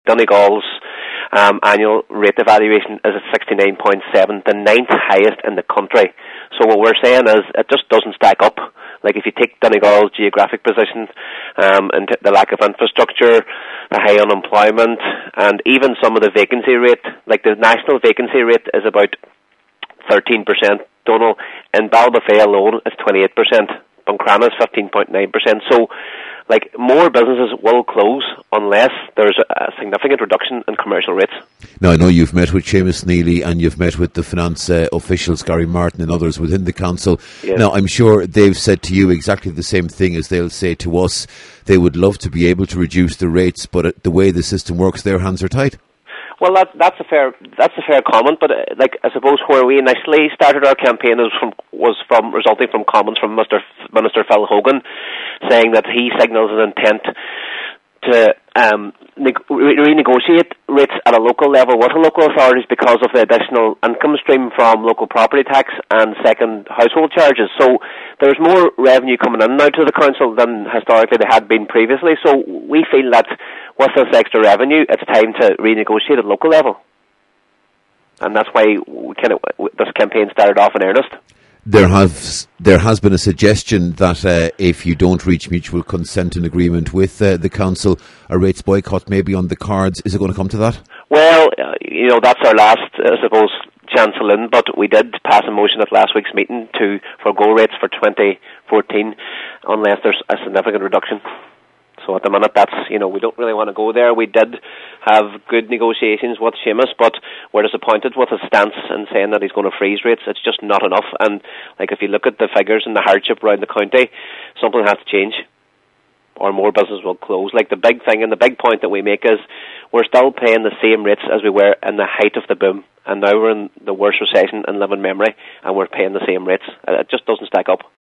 Donegal's annual rate evaluation is at 69.7, the ninth highest in the country. So what we're saying is it just doesn't stack up. Like if you take Donegal's geographic position, and the lack of infrastructure, the high unemployment, and even some of the vacancy rate, like the national vacancy rate is about 13%, Donal. In Ballybofey alone, it's 28%. Buncrana is 15.9%. So, like, more businesses will close unless there's a significant reduction in commercial rates. Now, I know you've met with Seamus Neely and you've met with the finance officials, Gary Martin and others within the council. Yes. Now, I'm sure they've said to you exactly the same thing as they'll say to us. They would love to be able to reduce the rates, but the way the system works, their hands are tied. Well, that's a fair comment, but like I suppose where we initially started our campaign resulting from comments from Minister Phil Hogan, saying that he signals an intent to renegotiate rates at a local level with the local authorities because of the additional income stream from local property tax and second household charges. So there's more revenue coming in now to the council than historically there had been previously. So we feel that with this extra revenue, it's time to renegotiate at local level. And that's why this campaign started off in earnest. There has been a suggestion that if you don't reach mutual consent and agreement with the council, a rates boycott may be on the cards. Is it going to come to that? Well, that's our last, I suppose, chance to win, but we did pass a motion at last week's meeting to forgo rates for 2014 unless there's a significant reduction. So at the minute, we don't really want to go there. We did have good negotiations with Seamus, but we're disappointed with his stance in saying that he's going to freeze rates. It's just not enough. And like if you look at the figures and the hardship around the county, something has to change, or more businesses will close. Like the big thing and the big point that we make is we're still paying the same rates as we were in the height of the boom, and now we're in the worst recession in living memory, and we're paying the same rates. It just doesn't stack up.